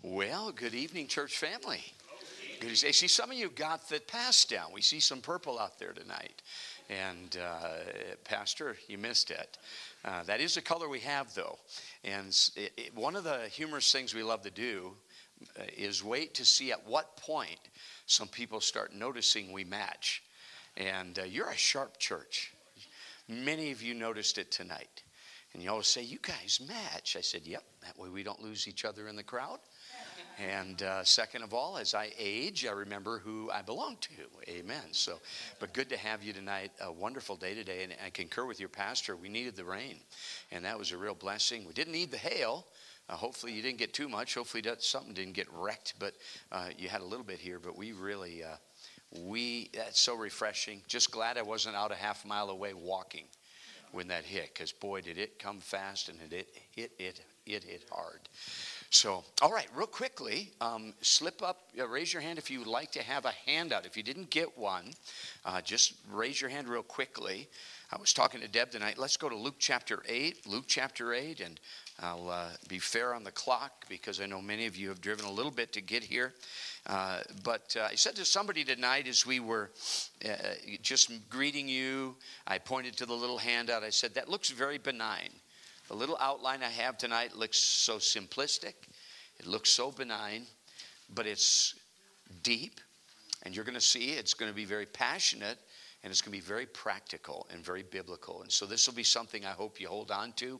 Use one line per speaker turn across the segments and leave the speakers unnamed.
Well, good evening, church family. Good to see some of you got the pass down. We see some purple out there tonight. And Pastor, you missed it. That is the color we have, though. And one of the humorous things we love to do is wait to see at what point some people start noticing we match. And you're a sharp church. Many of you noticed it tonight. And you always say, you guys match. I said, yep, that way we don't lose each other in the crowd. And second of all, as I age, I remember who I belong to. Amen. So, but good to have you tonight. A wonderful day today. And I concur with your pastor. We needed the rain. And that was a real blessing. We didn't need the hail. Hopefully you didn't get too much. Hopefully something didn't get wrecked. But you had a little bit here. But we really, that's so refreshing. Just glad I wasn't out a half mile away walking when that hit. Because boy, did it come fast and it hit hard. So, all right, real quickly, slip up, raise your hand if you would like to have a handout. If you didn't get one, just raise your hand real quickly. I was talking to Deb tonight. Let's go to Luke chapter 8. Luke chapter 8, and I'll be fair on the clock because I know many of you have driven a little bit to get here. But I said to somebody tonight as we were just greeting you, I pointed to the little handout. I said, that looks very benign. The little outline I have tonight looks so simplistic. It looks so benign, but it's deep. And you're going to see it's going to be very passionate, and it's going to be very practical and very biblical. And so this will be something I hope you hold on to,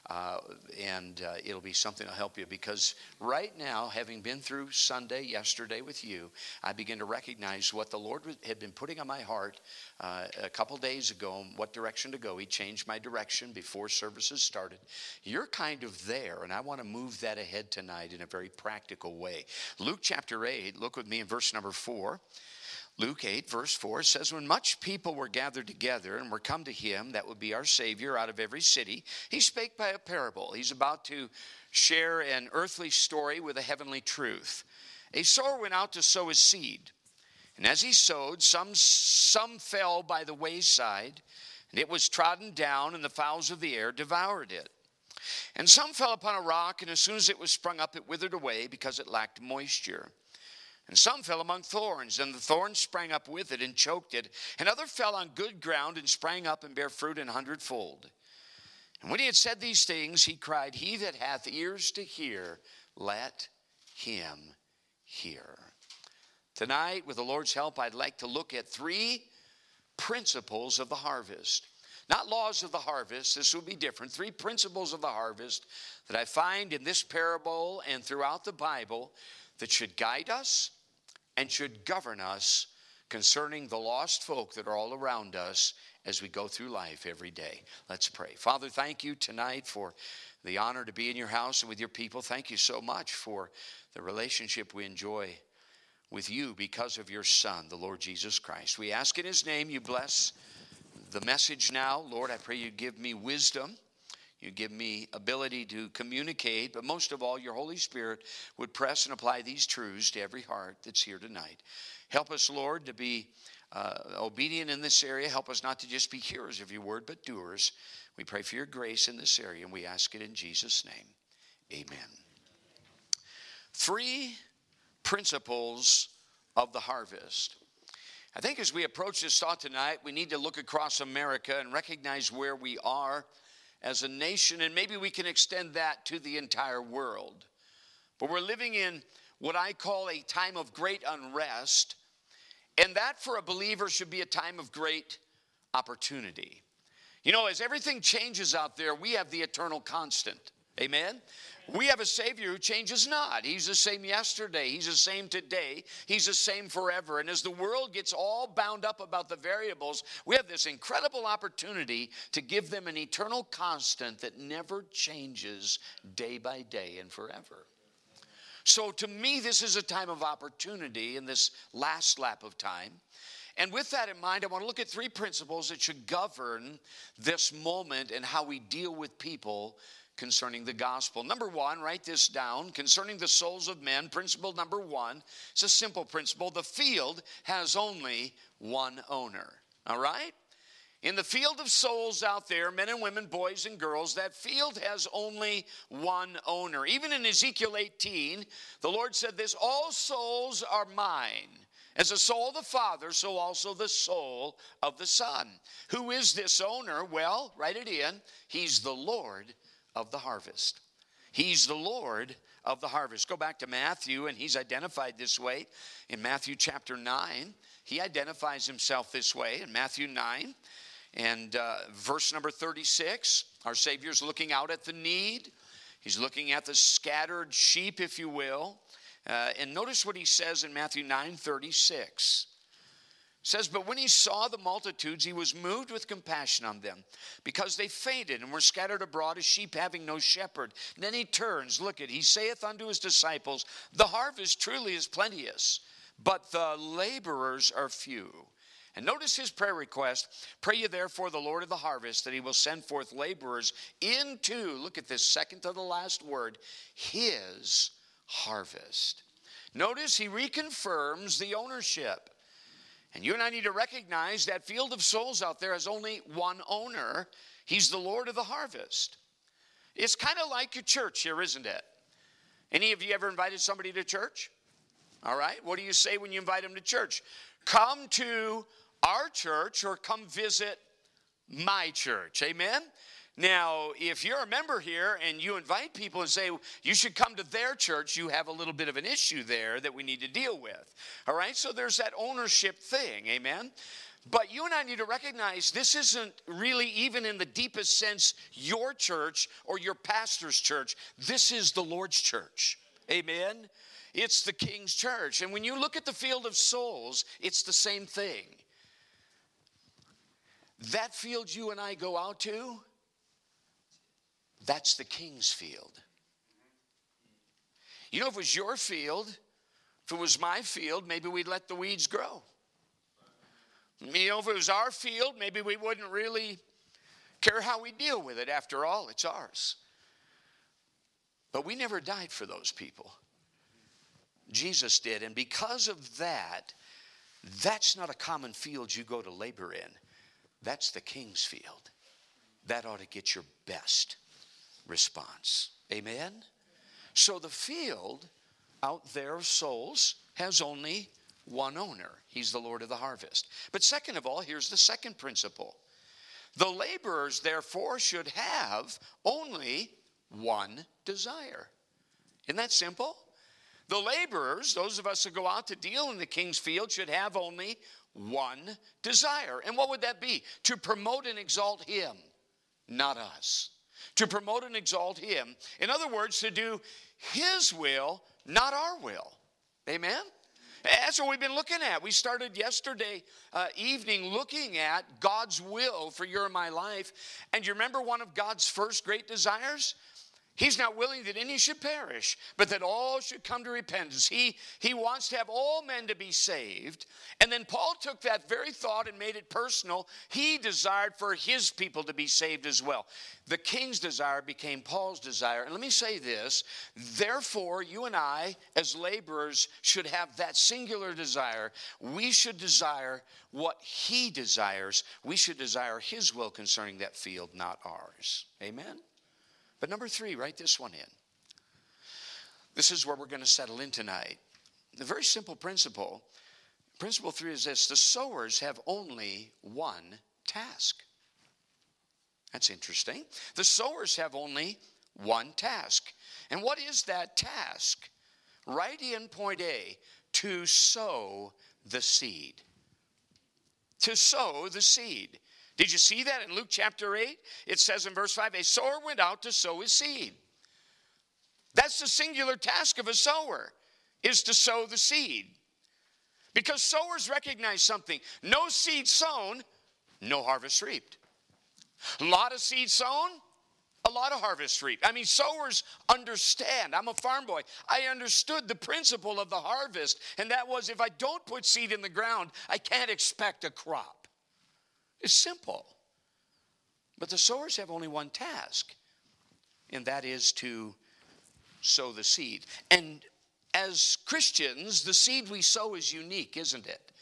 and it'll be something that'll help you. Because right now, having been through Sunday yesterday with you, I begin to recognize what the Lord had been putting on my heart a couple days ago, what direction to go. He changed my direction before services started. You're kind of there, and I want to move that ahead tonight in a very practical way. Luke chapter 8, look with me in verse number 4. Luke 8, verse 4 says, when much people were gathered together and were come to him, that would be our Savior, out of every city, he spake by a parable. He's about to share an earthly story with a heavenly truth. A sower went out to sow his seed. And as he sowed, some fell by the wayside, and it was trodden down, and the fowls of the air devoured it. And some fell upon a rock, and as soon as it was sprung up, it withered away, because it lacked moisture. And some fell among thorns, and the thorns sprang up with it and choked it. And other fell on good ground and sprang up and bare fruit an hundredfold. And when he had said these things, he cried, he that hath ears to hear, let him hear. Tonight, with the Lord's help, I'd like to look at 3 principles of the harvest. Not laws of the harvest, this will be different. 3 principles of the harvest that I find in this parable and throughout the Bible that should guide us and should govern us concerning the lost folk that are all around us as we go through life every day. Let's pray. Father, thank you tonight for the honor to be in your house and with your people. Thank you so much for the relationship we enjoy with you because of your Son, the Lord Jesus Christ. We ask in his name you bless the message now. Lord, I pray you give me wisdom. You give me ability to communicate, but most of all, your Holy Spirit would press and apply these truths to every heart that's here tonight. Help us, Lord, to be obedient in this area. Help us not to just be hearers of your word, but doers. We pray for your grace in this area, and we ask it in Jesus' name. Amen. 3 principles of the harvest. I think as we approach this thought tonight, we need to look across America and recognize where we are as a nation, and maybe we can extend that to the entire world. But we're living in what I call a time of great unrest, and that for a believer should be a time of great opportunity. You know, as everything changes out there, we have the eternal constant. Amen? We have a Savior who changes not. He's the same yesterday. He's the same today. He's the same forever. And as the world gets all bound up about the variables, we have this incredible opportunity to give them an eternal constant that never changes day by day and forever. So to me, this is a time of opportunity in this last lap of time. And with that in mind, I want to look at 3 principles that should govern this moment and how we deal with people concerning the gospel. Number 1, write this down. Concerning the souls of men, principle number 1, it's a simple principle. The field has only one owner. All right? In the field of souls out there, men and women, boys and girls, that field has only one owner. Even in Ezekiel 18, the Lord said this, all souls are mine. As the soul of the Father, so also the soul of the Son. Who is this owner? Well, write it in. He's the Lord of the harvest. He's the Lord of the harvest. Go back to Matthew, and he's identified this way. In Matthew chapter 9, he identifies himself this way. In Matthew 9, and verse number 36, our Savior's looking out at the need. He's looking at the scattered sheep, if you will. And notice what he says in Matthew 9:36. It says, but when he saw the multitudes, he was moved with compassion on them, because they fainted and were scattered abroad as sheep having no shepherd. And then he turns, look at, he saith unto his disciples, the harvest truly is plenteous, but the laborers are few. And notice his prayer request, pray ye therefore the Lord of the harvest, that he will send forth laborers into, look at this second to the last word, his harvest. Notice he reconfirms the ownership. And you and I need to recognize that field of souls out there has only one owner. He's the Lord of the harvest. It's kind of like your church here, isn't it? Any of you ever invited somebody to church? All right, what do you say when you invite them to church? Come to our church or come visit my church. Amen? Now, if you're a member here and you invite people and say you should come to their church, you have a little bit of an issue there that we need to deal with. All right? So there's that ownership thing. Amen? But you and I need to recognize this isn't really, even in the deepest sense, your church or your pastor's church. This is the Lord's church. Amen? It's the King's church. And when you look at the field of souls, it's the same thing. That field you and I go out to, that's the King's field. You know, if it was your field, if it was my field, maybe we'd let the weeds grow. You know, if it was our field, maybe we wouldn't really care how we deal with it. After all, it's ours. But we never died for those people. Jesus did. And because of that, that's not a common field you go to labor in. That's the King's field. That ought to get your best response. Amen? So the field out there of souls has only one owner. He's the Lord of the harvest. But second of all, here's the second principle. The laborers, therefore, should have only one desire. Isn't that simple? The laborers, those of us who go out to deal in the King's field, should have only one desire. And what would that be? To promote and exalt him, not us. To promote and exalt him. In other words, to do his will, not our will. Amen? That's what we've been looking at. We started yesterday evening looking at God's will for your and my life. And you remember one of God's first great desires? He's not willing that any should perish, but that all should come to repentance. He wants to have all men to be saved. And then Paul took that very thought and made it personal. He desired for his people to be saved as well. The King's desire became Paul's desire. And let me say this. Therefore, you and I, as laborers, should have that singular desire. We should desire what he desires. We should desire his will concerning that field, not ours. Amen? But number 3, write this one in. This is where we're going to settle in tonight. The very simple principle. Principle 3 is this. The sowers have only one task. That's interesting. The sowers have only one task. And what is that task? Write in point A, to sow the seed. To sow the seed. Did you see that in Luke chapter 8? It says in verse 5, a sower went out to sow his seed. That's the singular task of a sower, is to sow the seed. Because sowers recognize something. No seed sown, no harvest reaped. A lot of seed sown, a lot of harvest reaped. I mean, sowers understand. I'm a farm boy. I understood the principle of the harvest. And that was, if I don't put seed in the ground, I can't expect a crop. It's simple. But the sowers have only one task, and that is to sow the seed. And as Christians, the seed we sow is unique, isn't it?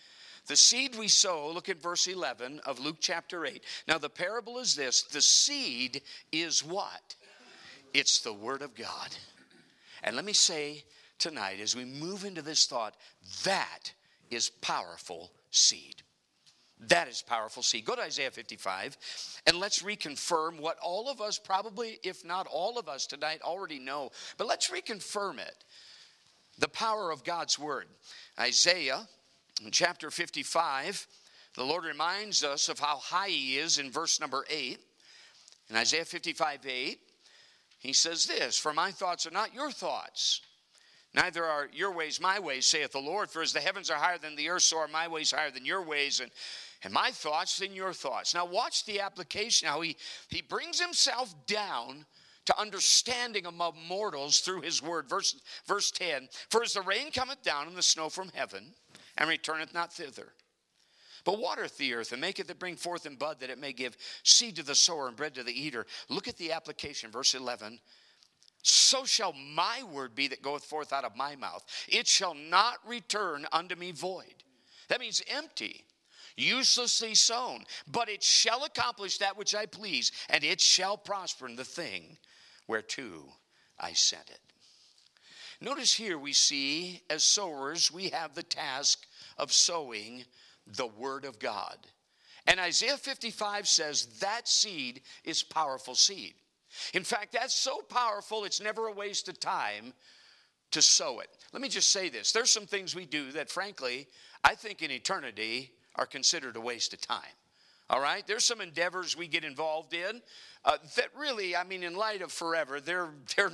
The seed we sow, look at verse 11 of Luke chapter 8. Now the parable is this. The seed is what? It's the word of God. And let me say tonight, as we move into this thought, that is powerful seed. That is powerful seed. Go to Isaiah 55 and let's reconfirm what all of us probably, if not all of us tonight, already know. But let's reconfirm it. The power of God's word. Isaiah in chapter 55, the Lord reminds us of how high he is in verse number 8. In Isaiah 55:8, he says this, for my thoughts are not your thoughts, neither are your ways my ways, saith the Lord. For as the heavens are higher than the earth, so are my ways higher than your ways, and my thoughts than your thoughts. Now watch the application, how he brings himself down to understanding among mortals through his word. Verse 10, for as the rain cometh down and the snow from heaven, and returneth not thither, but watereth the earth, and maketh it bring forth in bud, that it may give seed to the sower and bread to the eater. Look at the application, verse 11. So shall my word be that goeth forth out of my mouth. It shall not return unto me void. That means empty, uselessly sown. But it shall accomplish that which I please, and it shall prosper in the thing whereto I sent it. Notice here we see, as sowers, we have the task of sowing the word of God. And Isaiah 55 says that seed is powerful seed. In fact, that's so powerful, it's never a waste of time to sow it. Let me just say this. There's some things we do that, frankly, I think in eternity are considered a waste of time. All right? There's some endeavors we get involved in that really, I mean, in light of forever, they're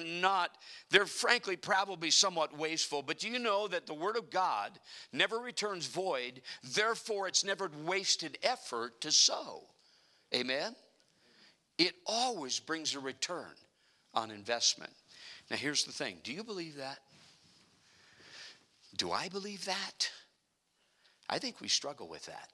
frankly probably somewhat wasteful. But do you know that the word of God never returns void? Therefore, it's never wasted effort to sow. Amen? It always brings a return on investment. Now, here's the thing. Do you believe that? Do I believe that? I think we struggle with that.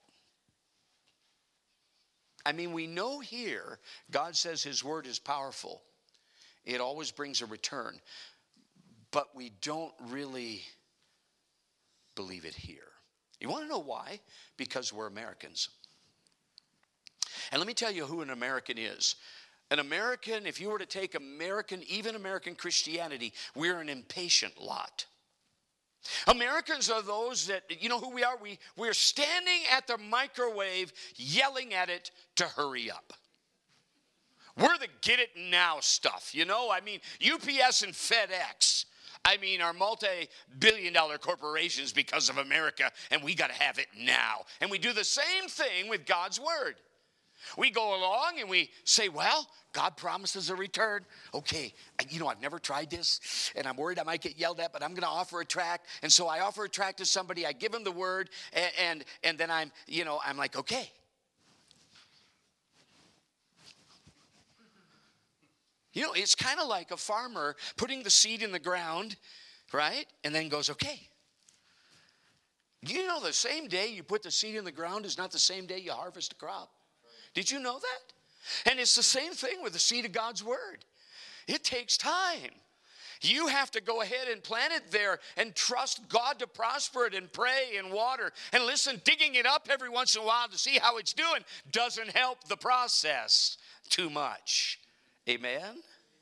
I mean, we know here, God says his word is powerful. It always brings a return. But we don't really believe it here. You want to know why? Because we're Americans. And let me tell you who an American is. An American, if you were to take even American Christianity, we're an impatient lot. Americans are those that, you know who we are? We're standing at the microwave yelling at it to hurry up. We're the get it now stuff, you know? I mean, UPS and FedEx, are multi-billion-dollar corporations because of America, and we got to have it now. And we do the same thing with God's word. We go along and we say, well, God promises a return. Okay, I've never tried this, and I'm worried I might get yelled at, but I'm going to offer a tract. And so I offer a tract to somebody. I give them the word, and then I'm like, okay. It's kind of like a farmer putting the seed in the ground, right? And then goes, okay. You know the same day you put the seed in the ground is not the same day you harvest a crop. Did you know that? And it's the same thing with the seed of God's word. It takes time. You have to go ahead and plant it there and trust God to prosper it and pray and water. And listen, digging it up every once in a while to see how it's doing doesn't help the process too much. Amen?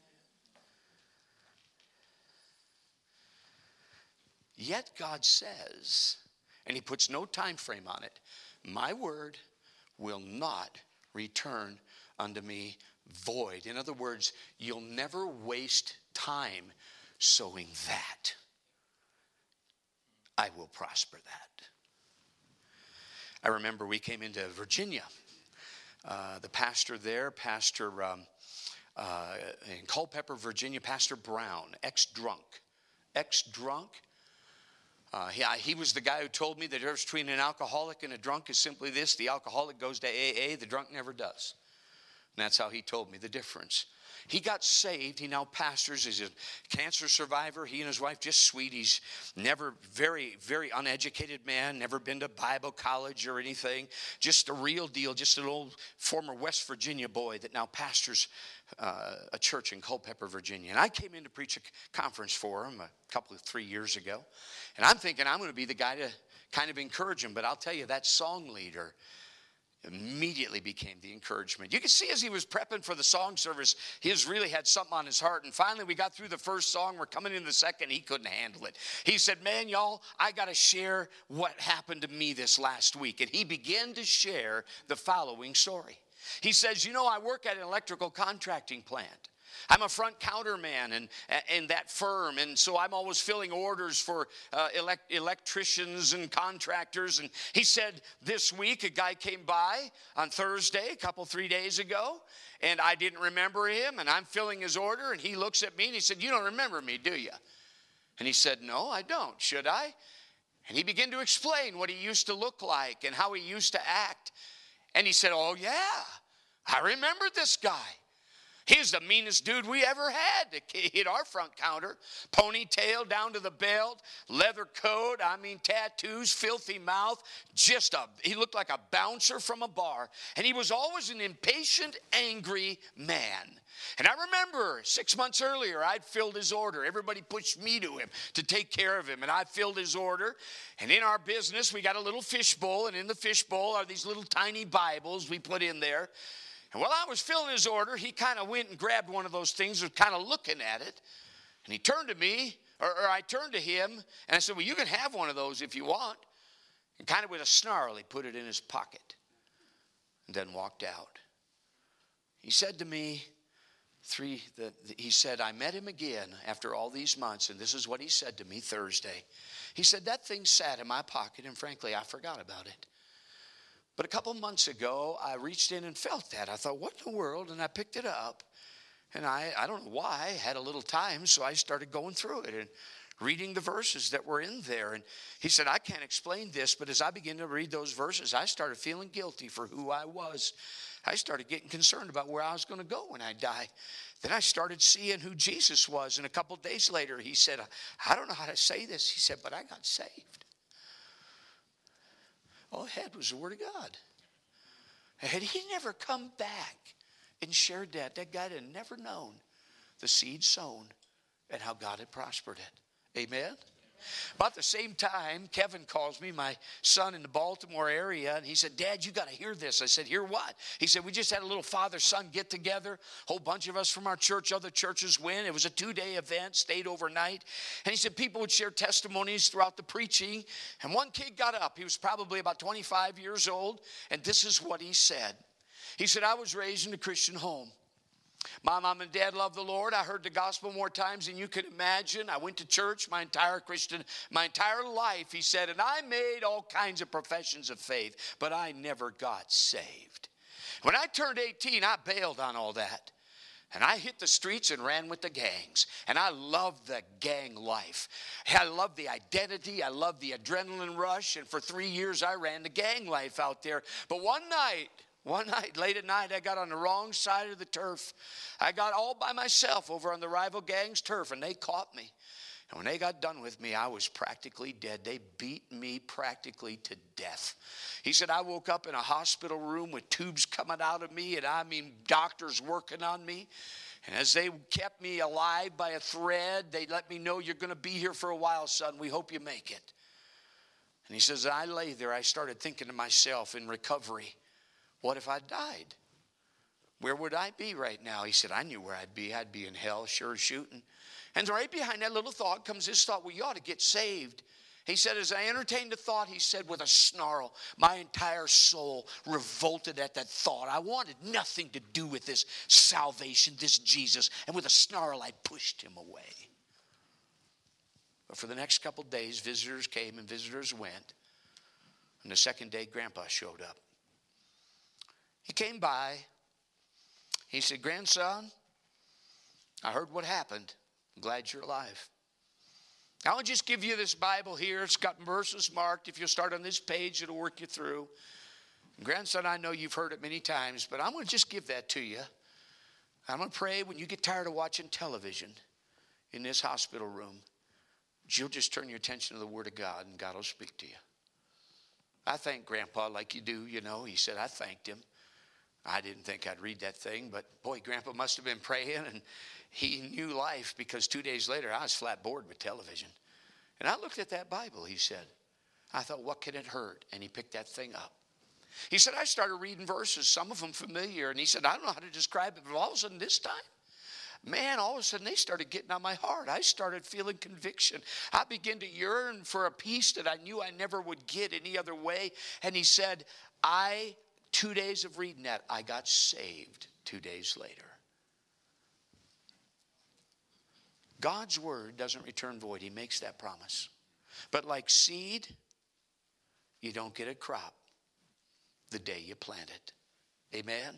Yet God says, and he puts no time frame on it, my word will not return unto me void. In other words, you'll never waste time sowing that. I will prosper that. I remember we came into Virginia. The pastor there, in Culpeper, Virginia, Pastor Brown, ex-drunk. He was the guy who told me the difference between an alcoholic and a drunk is simply this: the alcoholic goes to AA, the drunk never does. And that's how he told me the difference. He got saved. He now pastors. He's a cancer survivor. He and his wife, just sweet. He's never, very, very uneducated man, never been to Bible college or anything. Just a real deal, just an old former West Virginia boy that now pastors a church in Culpeper, Virginia. And I came in to preach a conference for him 3 years ago. And I'm thinking I'm going to be the guy to kind of encourage him. But I'll tell you, that song leader immediately became the encouragement. You could see as he was prepping for the song service, he really had something on his heart. And finally, we got through the first song. We're coming into the second. He couldn't handle it. He said, man, y'all, I got to share what happened to me this last week. And he began to share the following story. He says, I work at an electrical contracting plant. I'm a front counter man in that firm, and so I'm always filling orders for electricians and contractors. And he said this week a guy came by on Thursday, 3 days ago, and I didn't remember him, and I'm filling his order, and he looks at me and he said, you don't remember me, do you? And he said, no, I don't. Should I? And he began to explain what he used to look like and how he used to act. And he said, oh yeah, I remember this guy. He's the meanest dude we ever had to hit our front counter. Ponytail down to the belt, leather coat, tattoos, filthy mouth. He looked like a bouncer from a bar. And he was always an impatient, angry man. And I remember 6 months earlier, I'd filled his order. Everybody pushed me to him to take care of him. And I filled his order. And in our business, we got a little fishbowl. And in the fishbowl are these little tiny Bibles we put in there. And while I was filling his order, he kind of went and grabbed one of those things and was kind of looking at it. And he turned to me, or I turned to him, and I said, well, you can have one of those if you want. And kind of with a snarl, he put it in his pocket and then walked out. He said to me, he said, I met him again after all these months, and this is what he said to me Thursday. He said, that thing sat in my pocket, and frankly, I forgot about it. But a couple months ago, I reached in and felt that. I thought, what in the world? And I picked it up. And I don't know why, I had a little time, so I started going through it and reading the verses that were in there. And he said, I can't explain this, but as I began to read those verses, I started feeling guilty for who I was. I started getting concerned about where I was going to go when I die. Then I started seeing who Jesus was. And a couple days later, he said, I don't know how to say this. He said, but I got saved. All I had was the Word of God. Had he never come back and shared that guy had never known the seed sown and how God had prospered it. Amen? About the same time, Kevin calls me, my son in the Baltimore area, and he said, Dad, you got to hear this. I said, hear what? He said, we just had a little father-son get-together. A whole bunch of us from our church, other churches went. It was a 2-day event, stayed overnight. And he said people would share testimonies throughout the preaching. And one kid got up. He was probably about 25 years old, and this is what he said. He said, I was raised in a Christian home. My mom and dad loved the Lord. I heard the gospel more times than you could imagine. I went to church my entire life, he said, and I made all kinds of professions of faith, but I never got saved. When I turned 18, I bailed on all that. And I hit the streets and ran with the gangs. And I loved the gang life. I loved the identity. I loved the adrenaline rush. And for 3 years, I ran the gang life out there. But one night, late at night, I got on the wrong side of the turf. I got all by myself over on the rival gang's turf, and they caught me. And when they got done with me, I was practically dead. They beat me practically to death. He said, I woke up in a hospital room with tubes coming out of me, and doctors working on me. And as they kept me alive by a thread, they let me know, you're going to be here for a while, son. We hope you make it. And he says, I lay there. I started thinking to myself in recovery, what if I died? Where would I be right now? He said, I knew where I'd be. I'd be in hell, sure shooting. And right behind that little thought comes this thought, well, you ought to get saved. He said, as I entertained the thought, he said with a snarl, my entire soul revolted at that thought. I wanted nothing to do with this salvation, this Jesus. And with a snarl, I pushed him away. But for the next couple of days, visitors came and visitors went. And the second day, Grandpa showed up. He came by. He said, grandson, I heard what happened. I'm glad you're alive. I'll just give you this Bible here. It's got verses marked. If you'll start on this page, it'll work you through. And grandson, I know you've heard it many times, but I'm going to just give that to you. I'm going to pray when you get tired of watching television in this hospital room, you'll just turn your attention to the Word of God and God will speak to you. I thank Grandpa like you do, you know. He said, I thanked him. I didn't think I'd read that thing, but boy, Grandpa must have been praying, and he knew life, because 2 days later I was flat bored with television. And I looked at that Bible, he said. I thought, what can it hurt? And he picked that thing up. He said, I started reading verses, some of them familiar, and he said, I don't know how to describe it, but all of a sudden this time, man, all of a sudden they started getting on my heart. I started feeling conviction. I began to yearn for a peace that I knew I never would get any other way. And he said, 2 days of reading that, I got saved 2 days later. God's word doesn't return void. He makes that promise. But like seed, you don't get a crop the day you plant it. Amen?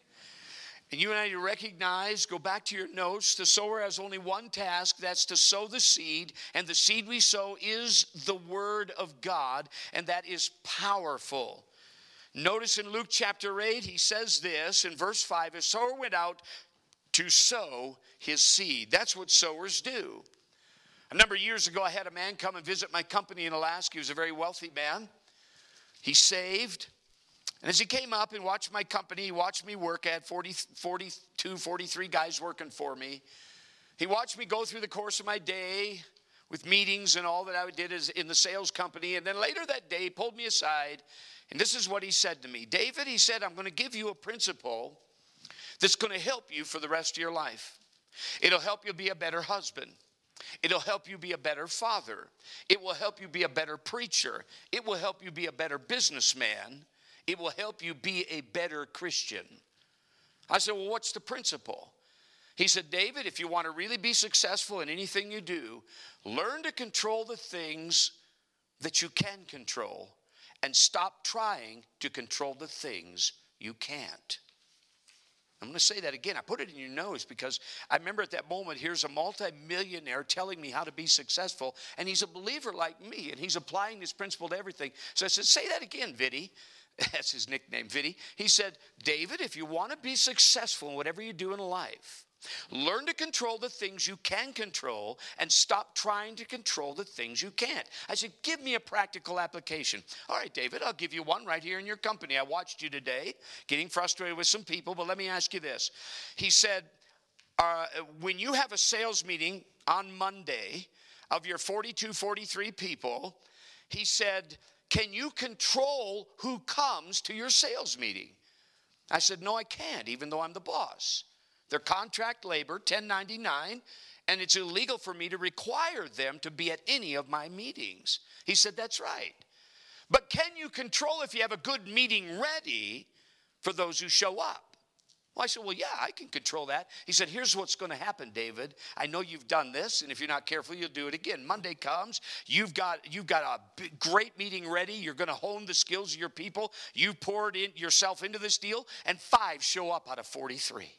And you and I recognize, go back to your notes, the sower has only one task, that's to sow the seed. And the seed we sow is the word of God, and that is powerful. Notice in Luke chapter 8, he says this in verse 5, a sower went out to sow his seed. That's what sowers do. A number of years ago, I had a man come and visit my company in Alaska. He was a very wealthy man. He saved. And as he came up and watched my company, he watched me work. I had 42, 43 guys working for me. He watched me go through the course of my day with meetings and all that I did in the sales company. And then later that day, he pulled me aside. And this is what he said to me. David, he said, I'm going to give you a principle that's going to help you for the rest of your life. It'll help you be a better husband. It'll help you be a better father. It will help you be a better preacher. It will help you be a better businessman. It will help you be a better Christian. I said, well, what's the principle? He said, David, if you want to really be successful in anything you do, learn to control the things that you can control and stop trying to control the things you can't. I'm going to say that again. I put it in your notes because I remember at that moment, here's a multimillionaire telling me how to be successful, and he's a believer like me, and he's applying this principle to everything. So I said, say that again, Viddy. That's his nickname, Viddy. He said, David, if you want to be successful in whatever you do in life, learn to control the things you can control and stop trying to control the things you can't. I said, give me a practical application. All right, David, I'll give you one right here in your company. I watched you today getting frustrated with some people, but let me ask you this. He said, when you have a sales meeting on Monday of your 42, 43 people, he said, can you control who comes to your sales meeting? I said, no, I can't, even though I'm the boss. They're contract labor, 1099, and it's illegal for me to require them to be at any of my meetings. He said, that's right. But can you control if you have a good meeting ready for those who show up? Well, I said, well, yeah, I can control that. He said, here's what's going to happen, David. I know you've done this, and if you're not careful, you'll do it again. Monday comes, you've got a great meeting ready. You're going to hone the skills of your people. You poured yourself into this deal, and 5 show up out of 43.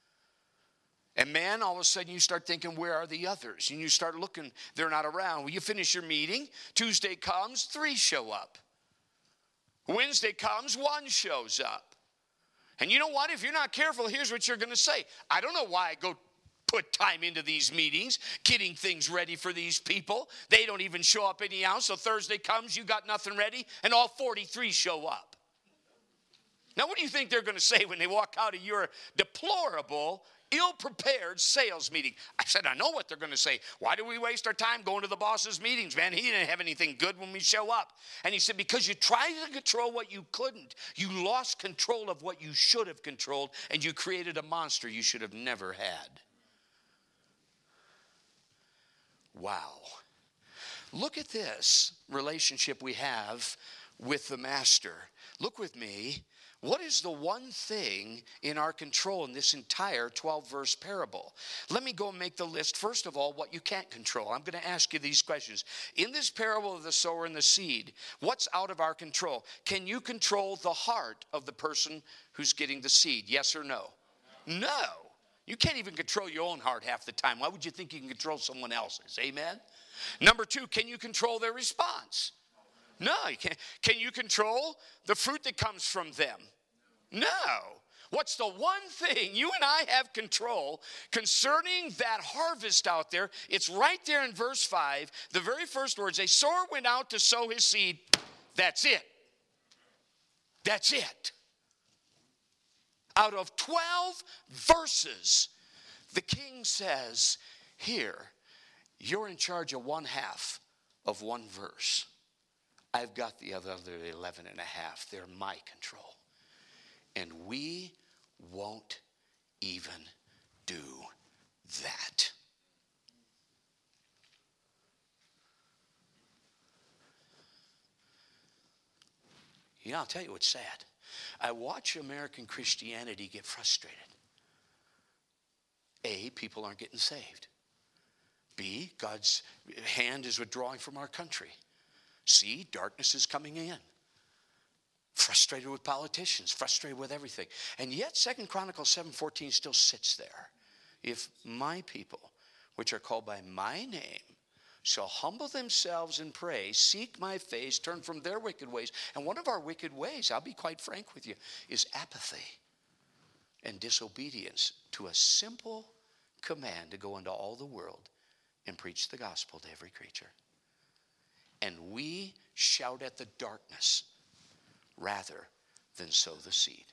And man, all of a sudden you start thinking, where are the others? And you start looking, they're not around. Well, you finish your meeting. Tuesday comes, 3 show up. Wednesday comes, 1 shows up. And you know what? If you're not careful, here's what you're going to say. I don't know why I go put time into these meetings, getting things ready for these people. They don't even show up anyhow. So Thursday comes, you got nothing ready, and all 43 show up. Now, what do you think they're going to say when they walk out of your deplorable, ill-prepared sales meeting? I said, I know what they're going to say. Why do we waste our time going to the boss's meetings, man? He didn't have anything good when we show up. And he said, because you tried to control what you couldn't. You lost control of what you should have controlled, and you created a monster you should have never had. Wow. Look at this relationship we have with the master. Look with me. What is the one thing in our control in this entire 12-verse parable? Let me go and make the list. First of all, what you can't control. I'm going to ask you these questions. In this parable of the sower and the seed, what's out of our control? Can you control the heart of the person who's getting the seed? Yes or no? No. You can't even control your own heart half the time. Why would you think you can control someone else's? Amen? Number 2, can you control their response? No, you can't. Can you control the fruit that comes from them? No. What's the one thing you and I have control concerning that harvest out there? It's right there in verse 5. The very first words, a sower went out to sow his seed. That's it. That's it. Out of 12 verses, the king says, here, you're in charge of 1/2 of one verse. I've got the other 11 and a half. They're my control. And we won't even do that. You know, I'll tell you what's sad. I watch American Christianity get frustrated. A, people aren't getting saved. B, God's hand is withdrawing from our country. C, darkness is coming in. Frustrated with politicians, frustrated with everything. And yet 2 Chronicles 7:14 still sits there. If my people, which are called by my name, shall humble themselves and pray, seek my face, turn from their wicked ways. And one of our wicked ways, I'll be quite frank with you, is apathy and disobedience to a simple command to go into all the world and preach the gospel to every creature. And we shout at the darkness rather than sow the seed.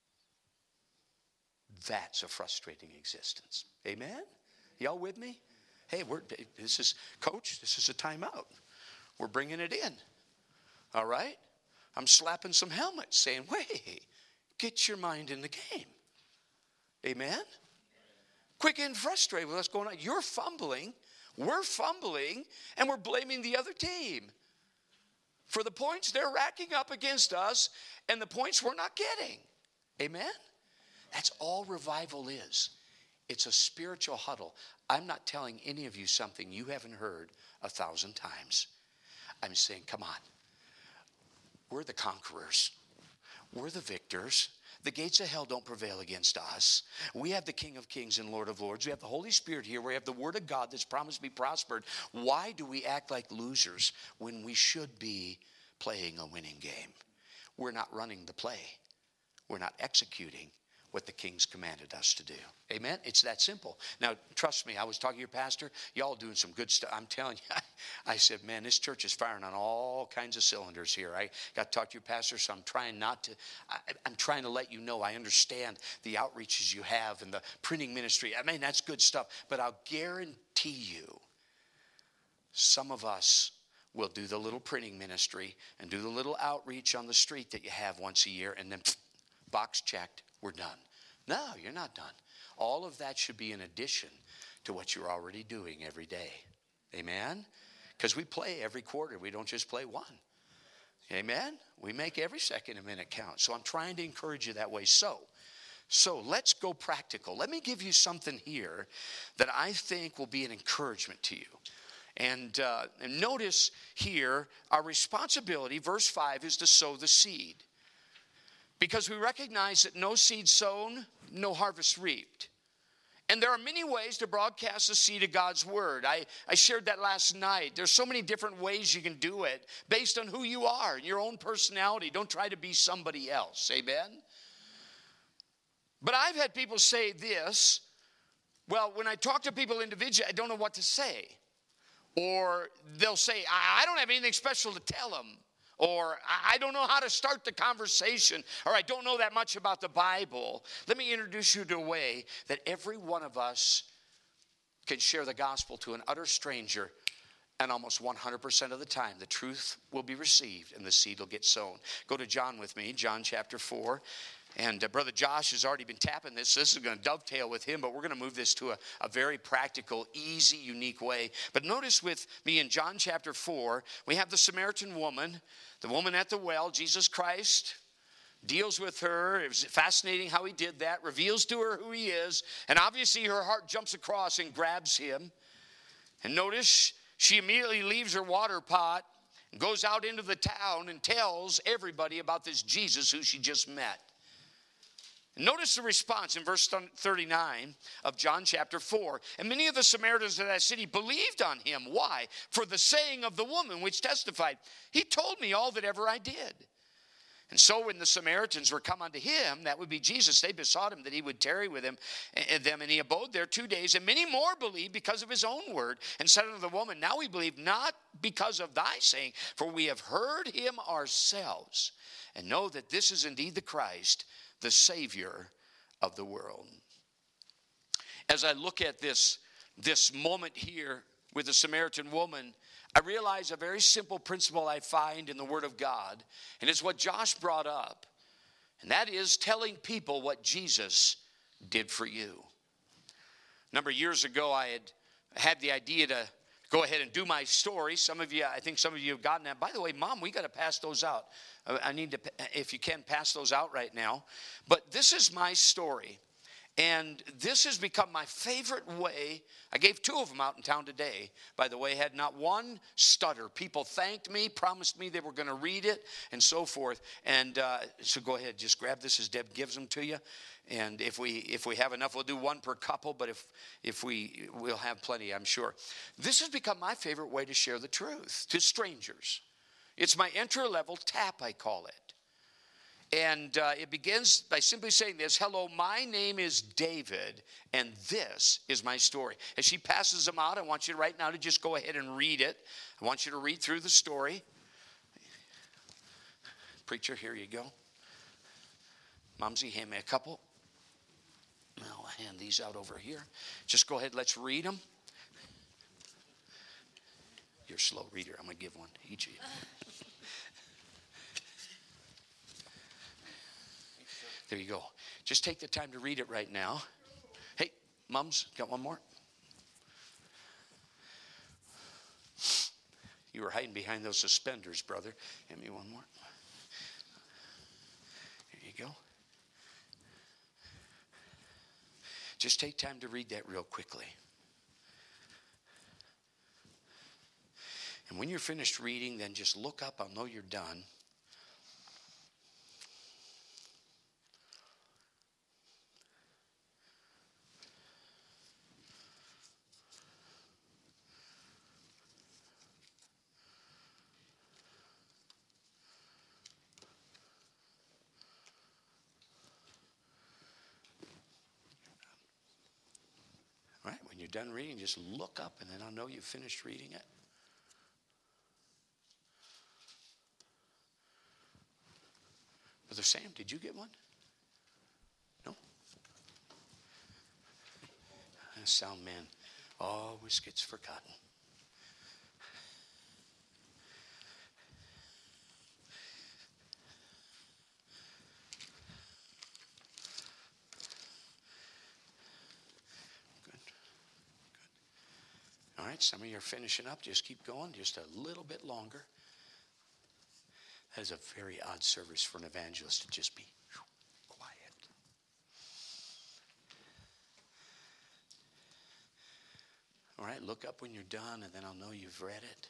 That's a frustrating existence. Amen? Y'all with me? Hey, this is a timeout. We're bringing it in. All right? I'm slapping some helmets saying, wait, get your mind in the game. Amen? Quit getting frustrated with what's going on. You're fumbling. We're fumbling. And we're blaming the other team for the points they're racking up against us and the points we're not getting. Amen? That's all revival is. It's a spiritual huddle. I'm not telling any of you something you haven't heard 1,000 times. I'm saying, come on. We're the conquerors. We're the victors. The gates of hell don't prevail against us. We have the King of Kings and Lord of Lords. We have the Holy Spirit here. We have the Word of God that's promised to be prospered. Why do we act like losers when we should be playing a winning game? We're not running the play. We're not executing what the King's commanded us to do. Amen? It's that simple. Now, trust me, I was talking to your pastor. Y'all doing some good stuff. I'm telling you, I said, man, this church is firing on all kinds of cylinders here. I got to talk to your pastor, so I'm trying I'm trying to let you know I understand the outreaches you have and the printing ministry. I mean, that's good stuff. But I'll guarantee you, some of us will do the little printing ministry and do the little outreach on the street that you have once a year, and then box checked. We're done. No, you're not done. All of that should be in addition to what you're already doing every day. Amen? Because we play every quarter. We don't just play one. Amen? We make every second and minute count. So I'm trying to encourage you that way. So let's go practical. Let me give you something here that I think will be an encouragement to you. And notice here, our responsibility, verse 5, is to sow the seed. Because we recognize that no seed sown, no harvest reaped. And there are many ways to broadcast the seed of God's word. I shared that last night. There's so many different ways you can do it based on who you are and your own personality. Don't try to be somebody else. Amen? But I've had people say this. Well, when I talk to people individually, I don't know what to say. Or they'll say, I don't have anything special to tell them. Or I don't know how to start the conversation, or I don't know that much about the Bible. Let me introduce you to a way that every one of us can share the gospel to an utter stranger, and almost 100% of the time the truth will be received and the seed will get sown. Go to John with me, John chapter 4. And Brother Josh has already been tapping this. So this is going to dovetail with him, but we're going to move this to a very practical, easy, unique way. But notice with me in John chapter 4, we have the Samaritan woman, the woman at the well. Jesus Christ deals with her. It was fascinating how he did that, reveals to her who he is. And obviously her heart jumps across and grabs him. And notice she immediately leaves her water pot and goes out into the town and tells everybody about this Jesus who she just met. Notice the response in verse 39 of John chapter 4. And many of the Samaritans of that city believed on him. Why? For the saying of the woman which testified, he told me all that ever I did. And so when the Samaritans were come unto him, that would be Jesus, they besought him that he would tarry with them, and he abode there 2 days. And many more believed because of his own word, and said unto the woman, now we believe not because of thy saying, for we have heard him ourselves, and know that this is indeed the Christ, the Savior of the world. As I look at this moment here with the Samaritan woman, I realize a very simple principle I find in the Word of God, and it's what Josh brought up, and that is telling people what Jesus did for you. A number of years ago, I had the idea to go ahead and do my story. I think some of you have gotten that. By the way, Mom, we got to pass those out. I need to, if you can, pass those out right now. But this is my story. And this has become my favorite way. I gave 2 of them out in town today. By the way, had not one stutter. People thanked me, promised me they were going to read it, and so forth. And so go ahead, just grab this as Deb gives them to you. And if we have enough, we'll do 1 per couple. But we'll have plenty, I'm sure. This has become my favorite way to share the truth to strangers. It's my entry-level tap, I call it. And it begins by simply saying this: hello, my name is David, and this is my story. As she passes them out, I want you right now to just go ahead and read it. I want you to read through the story. Preacher, here you go. Mumsy, hand me a couple. I'll hand these out over here. Just go ahead, let's read them. You're a slow reader. I'm going to give one to each of you. There you go. Just take the time to read it right now. Hey, Mums, got one more? You were hiding behind those suspenders, brother. Hand me one more. There you go. Just take time to read that real quickly. And when you're finished reading, then just look up. I'll know you're done. All right, when you're done reading, just look up, and then I'll know you've finished reading it. Brother Sam, did you get one? No? The sound man always gets forgotten. All right, some of you are finishing up. Just keep going just a little bit longer. That is a very odd service for an evangelist to just be quiet. All right, look up when you're done, and then I'll know you've read it.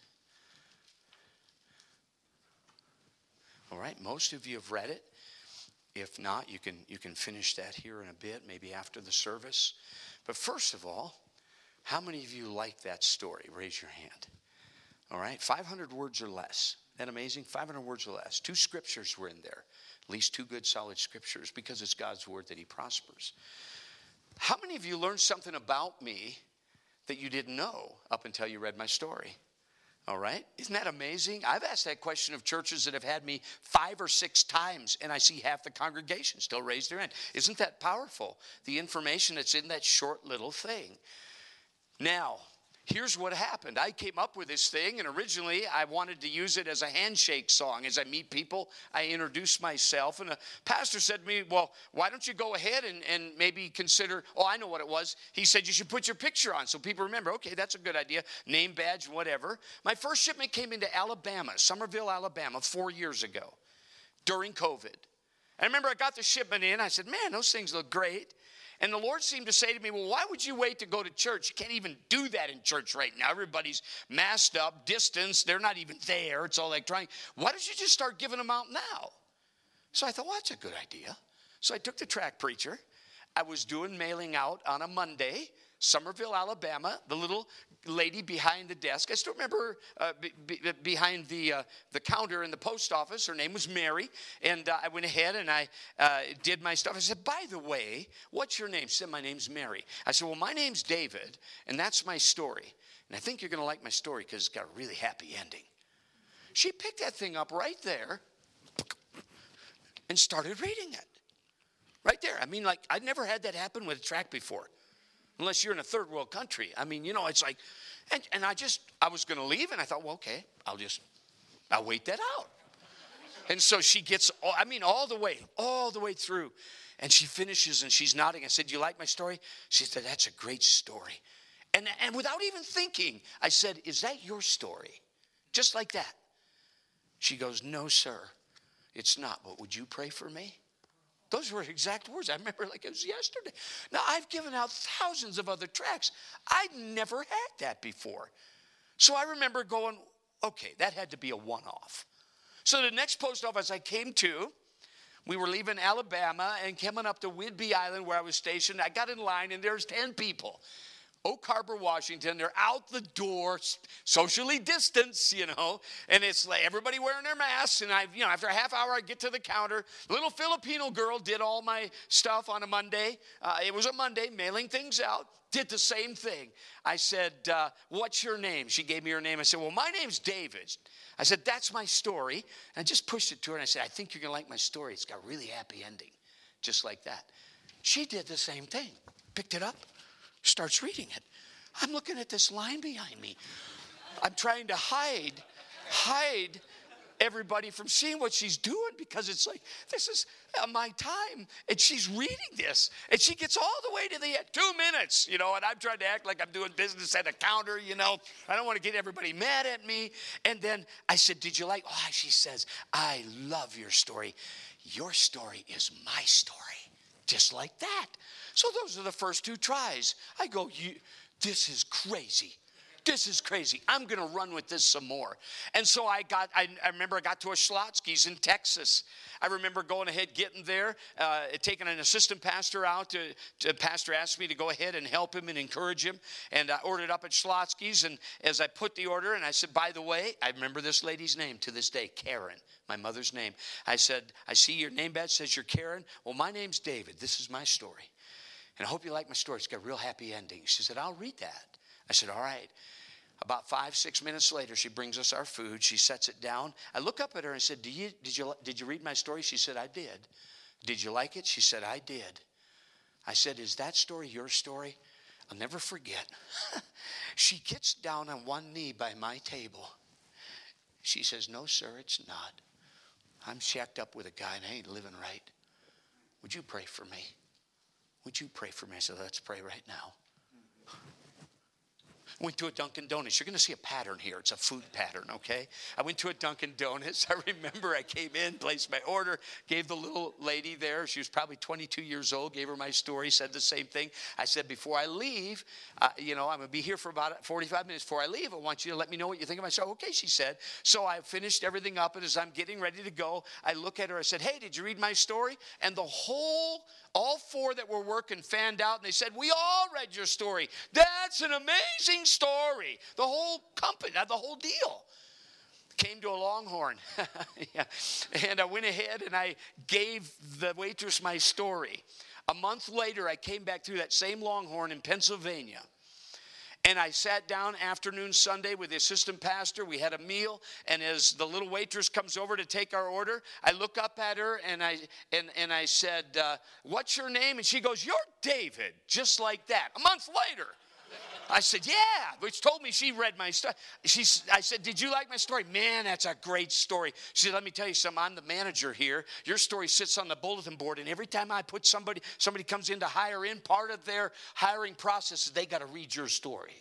All right, most of you have read it. If not, you can finish that here in a bit, maybe after the service. But first of all, how many of you like that story? Raise your hand. All right, 500 words or less. Isn't that amazing? 500 words or less. 2 scriptures were in there. At least 2 good, solid scriptures, because it's God's word that he prospers. How many of you learned something about me that you didn't know up until you read my story? All right? Isn't that amazing? I've asked that question of churches that have had me 5 or 6 times, and I see half the congregation still raise their hand. Isn't that powerful? The information that's in that short little thing. Now, here's what happened. I came up with this thing, and originally I wanted to use it as a handshake song. As I meet people, I introduce myself, and a pastor said to me, well, why don't you go ahead and maybe consider, I know what it was. He said you should put your picture on so people remember. Okay, that's a good idea. Name, badge, whatever. My first shipment came into Alabama, Summerville, Alabama, 4 years ago during COVID. I remember I got the shipment in. I said, man, those things look great. And the Lord seemed to say to me, well, why would you wait to go to church? You can't even do that in church right now. Everybody's masked up, distanced. They're not even there. It's all electronic. Why don't you just start giving them out now? So I thought, well, that's a good idea. So I took the track preacher. I was doing mailing out on a Monday, Summerville, Alabama, the little lady behind the desk. I still remember her behind the counter in the post office. Her name was Mary. And I went ahead and I did my stuff. I said, by the way, what's your name? She said, my name's Mary. I said, well, my name's David, and that's my story. And I think you're going to like my story because it's got a really happy ending. She picked that thing up right there and started reading it. Right there. I mean, like, I'd never had that happen with a tract before. Unless you're in a third world country. I mean, you know, it's like, and I was going to leave, and I thought, well, okay, I'll wait that out. And so she gets, all the way through. And she finishes, and she's nodding. I said, do you like my story? She said, that's a great story. And without even thinking, I said, is that your story? Just like that. She goes, no, sir, it's not. But would you pray for me? Those were exact words. I remember like it was yesterday. Now, I've given out thousands of other tracts. I'd never had that before. So I remember going, okay, that had to be a one-off. So the next post office I came to, we were leaving Alabama and coming up to Whidbey Island where I was stationed. I got in line, and there's 10 people. Oak Harbor, Washington. They're out the door, socially distanced, you know, and it's like everybody wearing their masks. And after a half hour, I get to the counter. Little Filipino girl did all my stuff on a Monday. It was a Monday, mailing things out. Did the same thing. I said, what's your name? She gave me her name. I said, well, my name's David. I said, that's my story. And I just pushed it to her, and I said, I think you're going to like my story. It's got a really happy ending, just like that. She did the same thing. Picked it up. Starts reading it. I'm looking at this line behind me. I'm trying to hide everybody from seeing what she's doing because it's like, this is my time. And she's reading this. And she gets all the way to the end, 2 minutes, you know, and I'm trying to act like I'm doing business at a counter, you know. I don't want to get everybody mad at me. And then I said, did you like, she says, I love your story. Your story is my story. Just like that. So those are the first 2 tries. I go, this is crazy. This is crazy. I'm going to run with this some more. And so I remember I got to a Schlotzsky's in Texas. I remember going ahead, getting there, taking an assistant pastor out. The pastor asked me to go ahead and help him and encourage him. And I ordered up at Schlotzsky's. And as I put the order, and I said, by the way, I remember this lady's name to this day, Karen, my mother's name. I said, I see your name badge says you're Karen. Well, my name's David. This is my story. And I hope you like my story. It's got a real happy ending. She said, I'll read that. I said, all right. About 5-6 minutes later, she brings us our food. She sets it down. I look up at her and said, did you read my story? She said, I did. Did you like it? She said, I did. I said, is that story your story? I'll never forget. She gets down on one knee by my table. She says, no, sir, it's not. I'm shacked up with a guy and I ain't living right. Would you pray for me? Would you pray for me? I said, let's pray right now. Went to a Dunkin' Donuts. You're going to see a pattern here. It's a food pattern, okay? I went to a Dunkin' Donuts. I remember I came in, placed my order, gave the little lady there. She was probably 22 years old, gave her my story, said the same thing. I said, before I leave, I'm going to be here for about 45 minutes. Before I leave, I want you to let me know what you think of my story. Okay, she said. So I finished everything up, and as I'm getting ready to go, I look at her. I said, hey, did you read my story? And all 4 that were working fanned out, and they said, we all read your story. That's an amazing story. The whole company, the whole deal. Came to a Longhorn. Yeah. And I went ahead and I gave the waitress my story. A month later, I came back through that same Longhorn in Pennsylvania. And I sat down afternoon Sunday with the assistant pastor. We had a meal. And as the little waitress comes over to take our order, I look up at her and I said, what's your name? And she goes, you're David, just like that. A month later. I said, yeah, which told me she read my story. I said, did you like my story? Man, that's a great story. She said, let me tell you something. I'm the manager here. Your story sits on the bulletin board, and every time I put somebody comes in to hire in, part of their hiring process is they got to read your story.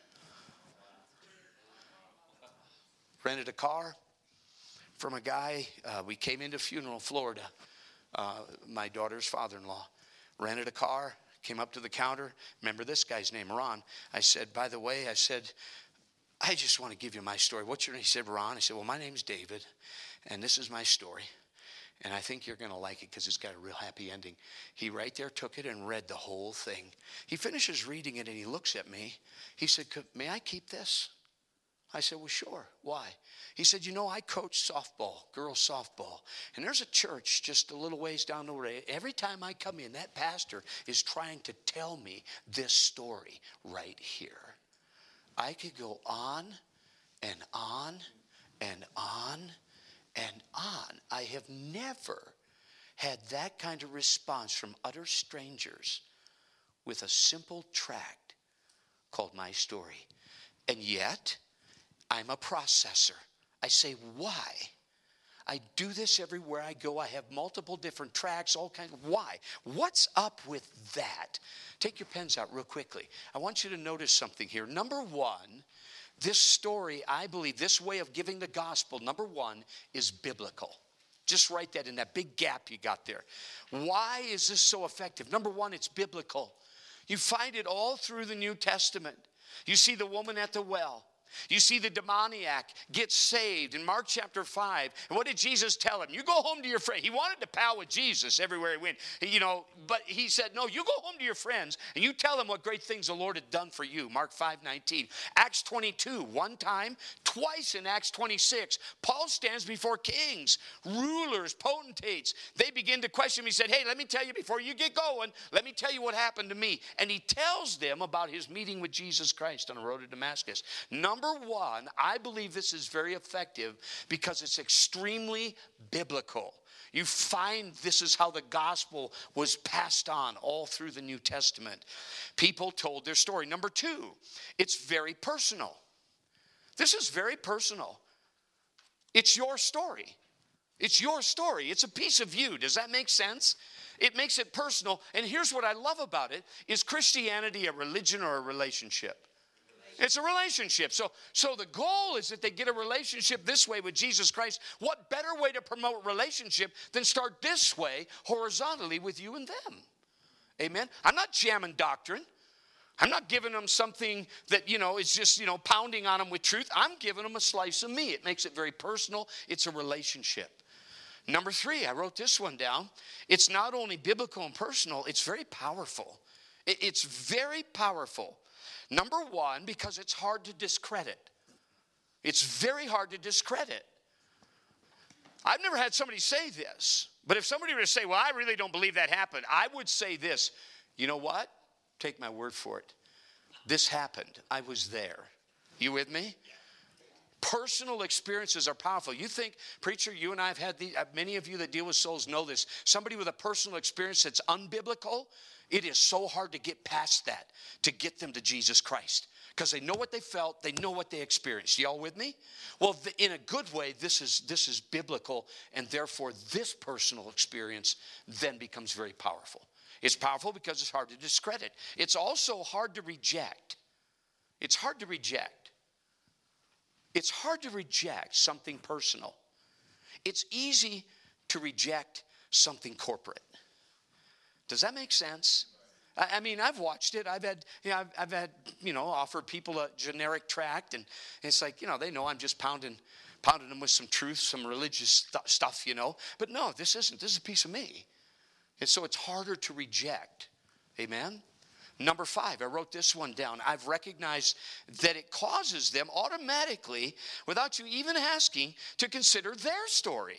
Rented a car from a guy. We came into Funeral, Florida, my daughter's father-in-law. Rented a car. Came up to the counter. Remember this guy's name, Ron. I said, by the way, I just want to give you my story. What's your name? He said, Ron. I said, well, my name's David, and this is my story. And I think you're going to like it because it's got a real happy ending. He right there took it and read the whole thing. He finishes reading it and he looks at me. He said, may I keep this? I said, well, sure. Why? He said, I coach softball, girls softball. And there's a church just a little ways down the road. Every time I come in, that pastor is trying to tell me this story right here. I could go on and on and on and on. I have never had that kind of response from utter strangers with a simple tract called My Story. And yet, I'm a processor. I say, why? I do this everywhere I go. I have multiple different tracks, all kinds. Why? What's up with that? Take your pens out real quickly. I want you to notice something here. Number one, this story, I believe, this way of giving the gospel, number one, is biblical. Just write that in that big gap you got there. Why is this so effective? Number one, it's biblical. You find it all through the New Testament. You see the woman at the well. You see the demoniac get saved in Mark chapter 5. And what did Jesus tell him? You go home to your friend. He wanted to pal with Jesus everywhere he went. But he said, no, you go home to your friends and you tell them what great things the Lord had done for you. Mark 5:19. Acts 22, one time, twice in Acts 26. Paul stands before kings, rulers, potentates. They begin to question him. He said, hey, let me tell you before you get going, let me tell you what happened to me. And he tells them about his meeting with Jesus Christ on the road to Damascus. Number one, I believe this is very effective because it's extremely biblical. You find this is how the gospel was passed on all through the New Testament. People told their story. Number two, it's very personal. This is very personal. It's your story. It's your story. It's a piece of you. Does that make sense? It makes it personal. And here's what I love about it. Is Christianity a religion or a relationship? It's a relationship. So the goal is that they get a relationship this way with Jesus Christ. What better way to promote relationship than start this way horizontally with you and them? Amen. I'm not jamming doctrine. I'm not giving them something that, is just, pounding on them with truth. I'm giving them a slice of me. It makes it very personal. It's a relationship. Number three, I wrote this one down. It's not only biblical and personal, it's very powerful. It's very powerful. Number one, because it's hard to discredit. It's very hard to discredit. I've never had somebody say this, but if somebody were to say, well, I really don't believe that happened, I would say this. You know what? Take my word for it. This happened. I was there. You with me? Personal experiences are powerful. You think, preacher, you and I have had many of you that deal with souls know this. Somebody with a personal experience that's unbiblical, it is so hard to get past that, to get them to Jesus Christ. Because they know what they felt, they know what they experienced. Y'all with me? Well, in a good way, this is biblical, and therefore this personal experience then becomes very powerful. It's powerful because it's hard to discredit. It's also hard to reject. It's hard to reject. It's hard to reject something personal. It's easy to reject something corporate. Does that make sense? I mean, I've watched it. I've had, offered people a generic tract, and it's like, they know I'm just pounding them with some truth, some religious stuff, But no, this isn't. This is a piece of me. And so it's harder to reject. Amen? Number 5, I wrote this one down. I've recognized that it causes them automatically, without you even asking, to consider their story.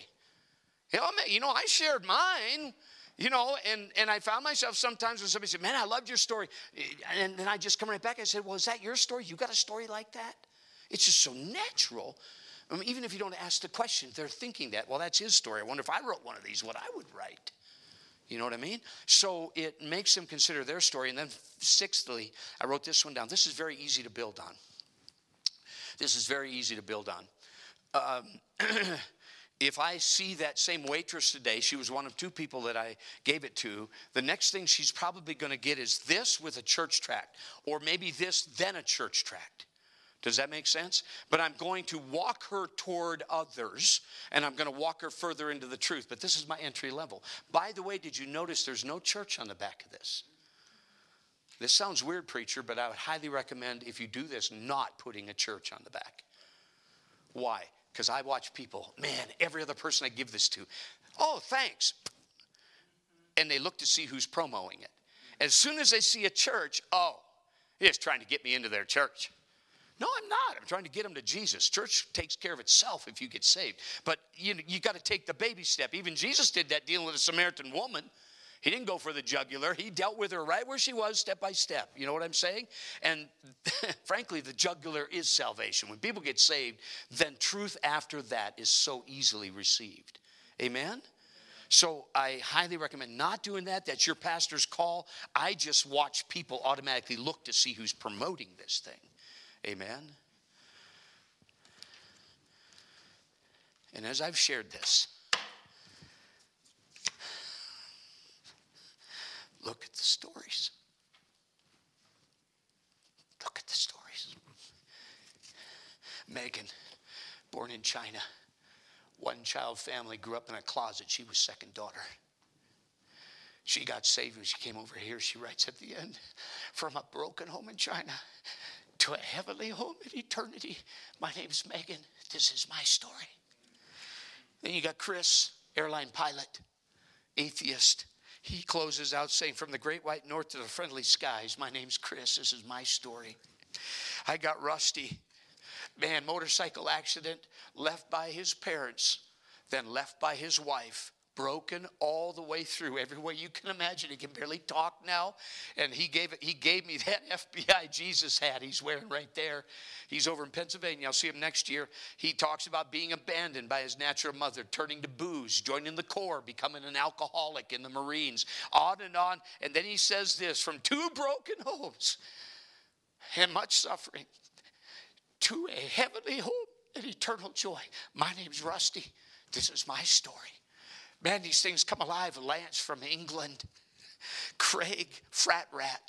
I shared mine. And I found myself sometimes when somebody said, man, I loved your story. And then I just come right back. I said, well, is that your story? You got a story like that? It's just so natural. Even if you don't ask the question, they're thinking that, well, that's his story. I wonder if I wrote one of these, what I would write. You know what I mean? So it makes them consider their story. And then sixthly, I wrote this one down. This is very easy to build on. This is very easy to build on. If I see that same waitress today, she was one of 2 people that I gave it to, the next thing she's probably going to get is this with a church tract, or maybe this, then a church tract. Does that make sense? But I'm going to walk her toward others, and I'm going to walk her further into the truth. But this is my entry level. By the way, did you notice there's no church on the back of this? This sounds weird, preacher, but I would highly recommend, if you do this, not putting a church on the back. Why? because I watch people, man, every other person I give this to, oh, thanks. And they look to see who's promoting it. As soon as they see a church, oh, he's just trying to get me into their church. No, I'm not. I'm trying to get them to Jesus. Church takes care of itself if you get saved. But you got to take the baby step. Even Jesus did that dealing with a Samaritan woman. He didn't go for the jugular. He dealt with her right where she was, step by step. You know what I'm saying? And frankly, the jugular is salvation. When people get saved, then truth after that is so easily received. Amen? So I highly recommend not doing that. That's your pastor's call. I just watch people automatically look to see who's promoting this thing. Amen? And as I've shared this, look at the stories. Look at the stories. Megan, born in China, one-child family, grew up in a closet. She was second daughter. She got saved when she came over here. She writes at the end, from a broken home in China to a heavenly home in eternity. My name's Megan. This is my story. Then you got Chris, airline pilot, atheist. He closes out saying, from the great white north to the friendly skies, my name's Chris. This is my story. I got Rusty. Man, motorcycle accident, left by his parents, then left by his wife, broken all the way through, every way you can imagine. He can barely talk now. And he gave me that FBI Jesus hat he's wearing right there. He's over in Pennsylvania. I'll see him next year. He talks about being abandoned by his natural mother, turning to booze, joining the Corps, becoming an alcoholic in the Marines, on and on. And then he says this, from 2 broken homes and much suffering to a heavenly home and eternal joy. My name's Rusty. This is my story. Man, these things come alive. Lance from England. Craig, frat rat.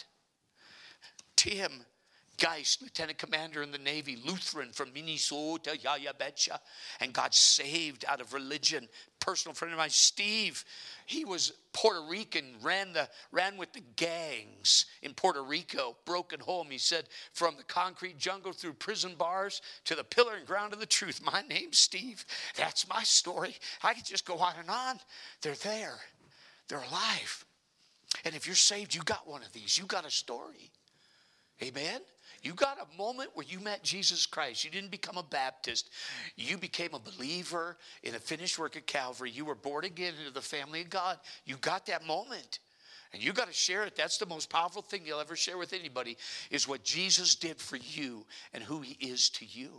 Tim Geist, lieutenant commander in the Navy. Lutheran from Minnesota, Yaya Betcha. And got saved out of religion. Personal friend of mine, Steve. He was Puerto Rican, ran with the gangs in Puerto Rico. Broken home, he said, from the concrete jungle through prison bars to the pillar and ground of the truth. My name's Steve. That's my story. I could just go on and on. They're there. They're alive. And if you're saved, you got one of these. You got a story. Amen? You got a moment where you met Jesus Christ. You didn't become a Baptist. You became a believer in the finished work of Calvary. You were born again into the family of God. You got that moment. And you got to share it. That's the most powerful thing you'll ever share with anybody is what Jesus did for you and who he is to you.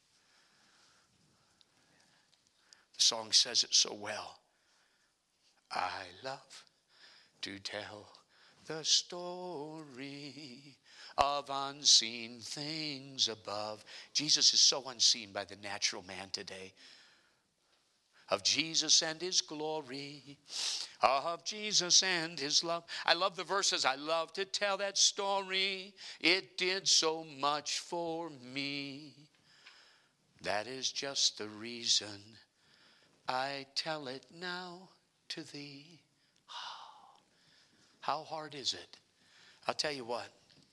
The song says it so well. I love to tell the story of unseen things above. Jesus is so unseen by the natural man today. Of Jesus and his glory, of Jesus and his love. I love the verses. I love to tell that story. It did so much for me. That is just the reason I tell it now to thee. How hard is it? I'll tell you what.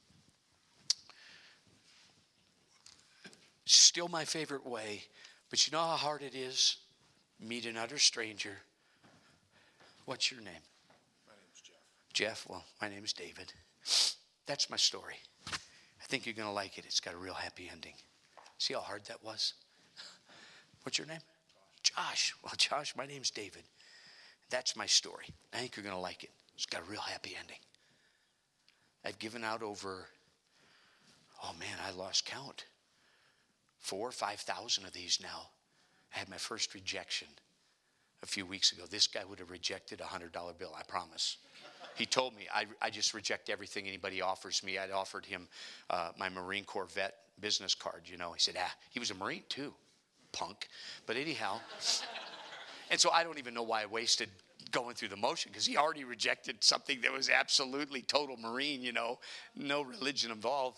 Still my favorite way, but you know how hard it is? Meet an utter stranger. What's your name?
My name's Jeff.
Jeff, well, my name's David. That's my story. I think you're going to like it. It's got a real happy ending. See how hard that was? What's your name? Josh. Well, Josh, my name's David. That's my story. I think you're going to like it. It's got a real happy ending. I've given out over, oh man, I lost count. 4,000 or 5,000 of these now. I had my first rejection a few weeks ago. This guy would have rejected a $100 bill, I promise. He told me, I just reject everything anybody offers me. I'd offered him my Marine Corps vet business card, you know. He said, he was a Marine too, punk. But anyhow, and so I don't even know why I wasted going through the motion because he already rejected something that was absolutely total Marine, you know, no religion involved.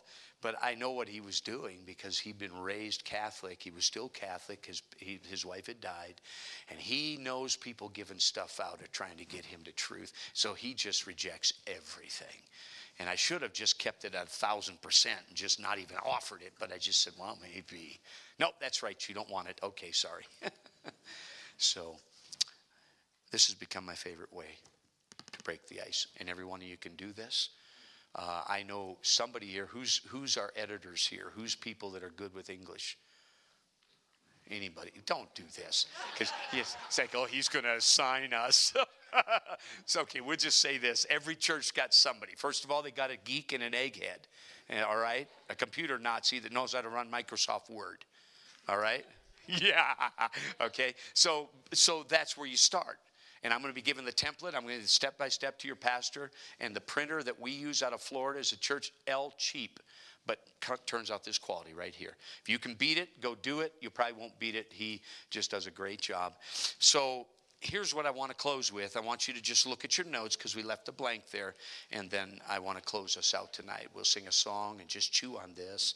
But I know what he was doing because he'd been raised Catholic. He was still Catholic. His wife had died. And he knows people giving stuff out or trying to get him to truth. So he just rejects everything. And I should have just kept it at 1,000% and just not even offered it. But I just said, well, maybe. Nope, that's right. You don't want it. Okay, sorry. So this has become my favorite way to break the ice. And every one of you can do this. I know somebody here. Who's our editors here? Who's people that are good with English? Anybody? Don't do this. Because it's like, oh, he's going to assign us. It's okay. We'll just say this. Every church got somebody. First of all, they got a geek and an egghead. All right? A computer Nazi that knows how to run Microsoft Word. All right? Yeah. Okay. So that's where you start. And I'm going to be given the template. I'm going to step by step to your pastor. And the printer that we use out of Florida is a Church L cheap. But turns out this quality right here. If you can beat it, go do it. You probably won't beat it. He just does a great job. So here's what I want to close with. I want you to just look at your notes because we left a blank there. And then I want to close us out tonight. We'll sing a song and just chew on this.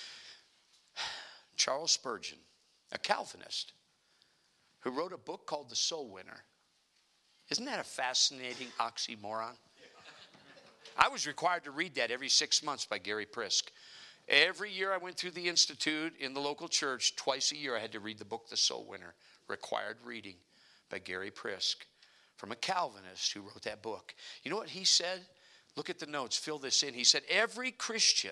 Charles Spurgeon, a Calvinist, who wrote a book called The Soul Winner. Isn't that a fascinating oxymoron? I was required to read that every 6 months by Gary Prisk. Every year I went through the institute in the local church. Twice a year I had to read the book The Soul Winner, required reading by Gary Prisk, from a Calvinist who wrote that book. You know what he said? Look at the notes, fill this in. He said, every Christian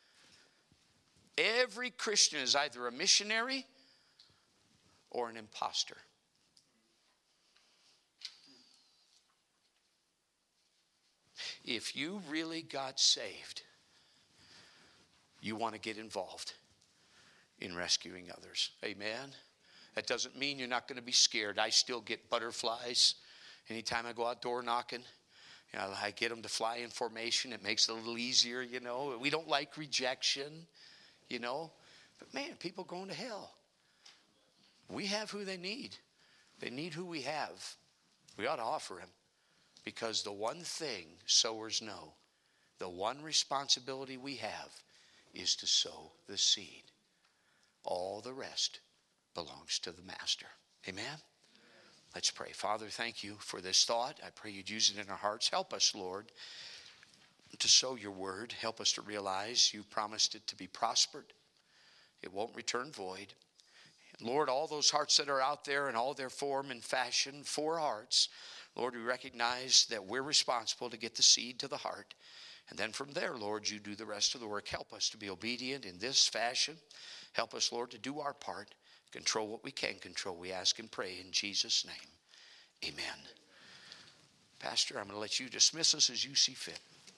is either a missionary or an imposter. If you really got saved, you want to get involved in rescuing others. Amen? That doesn't mean you're not going to be scared. I still get butterflies anytime I go out door knocking. You know, I get them to fly in formation. It makes it a little easier, you know. We don't like rejection, you know. But man, people going to hell. We have who they need. They need who we have. We ought to offer him. Because the one thing sowers know, the one responsibility we have is to sow the seed. All the rest belongs to the master. Amen? Let's pray. Father, thank you for this thought. I pray you'd use it in our hearts. Help us, Lord, to sow your word. Help us to realize you promised it to be prospered. It won't return void. Lord, all those hearts that are out there in all their form and fashion, 4 hearts, Lord, we recognize that we're responsible to get the seed to the heart. And then from there, Lord, you do the rest of the work. Help us to be obedient in this fashion. Help us, Lord, to do our part. Control what we can control. We ask and pray in Jesus' name. Amen. Pastor, I'm going to let you dismiss us as you see fit.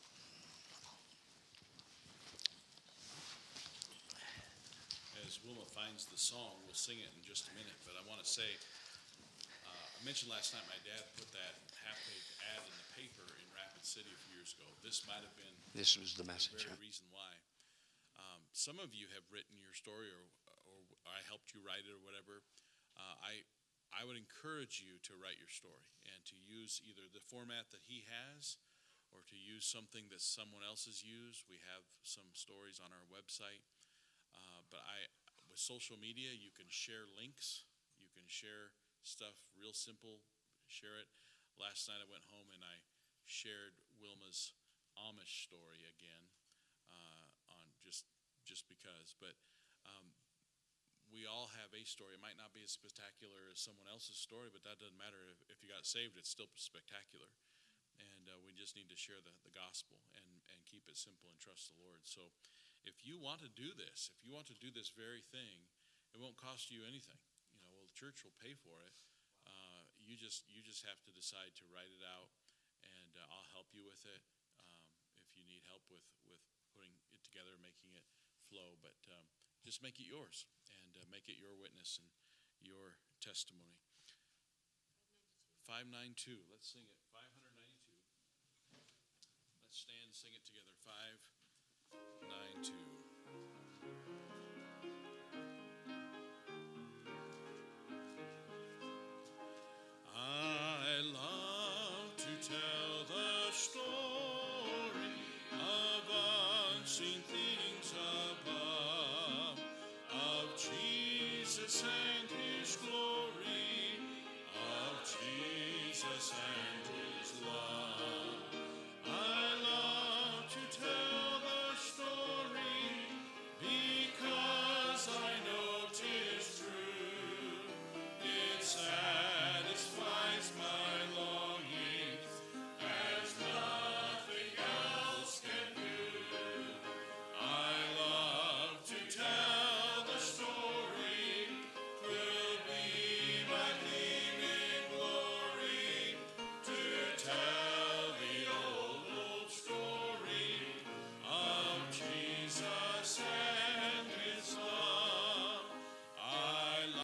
As Wilma finds the song, we'll sing it in just a minute. But I want to say, I mentioned last night my dad put that half-page ad in the paper in Rapid City a few years ago. This might have been
this was the message,
the very reason why. Some of you have written your story, or I helped you write it, or whatever. I would encourage you to write your story and to use either the format that he has, or to use something that someone else has used. We have some stories on our website, but with social media, you can share links, you can share stuff real simple, share it. Last night I went home and I shared Wilma's Amish story again, on just because. But we all have a story. It might not be as spectacular as someone else's story, but that doesn't matter. If you got saved, it's still spectacular. And we just need to share the gospel and keep it simple and trust the Lord. So if you want to do this, if you want to do this very thing, it won't cost you anything. The church will pay for it. You just have to decide to write it out, and I'll help you with it if you need help with putting it together, making it flow. But just make it yours, and make it your witness and your testimony. 592. Let's sing it. 592. Let's stand and sing it together. 592. I love to tell the story of unseen things sing.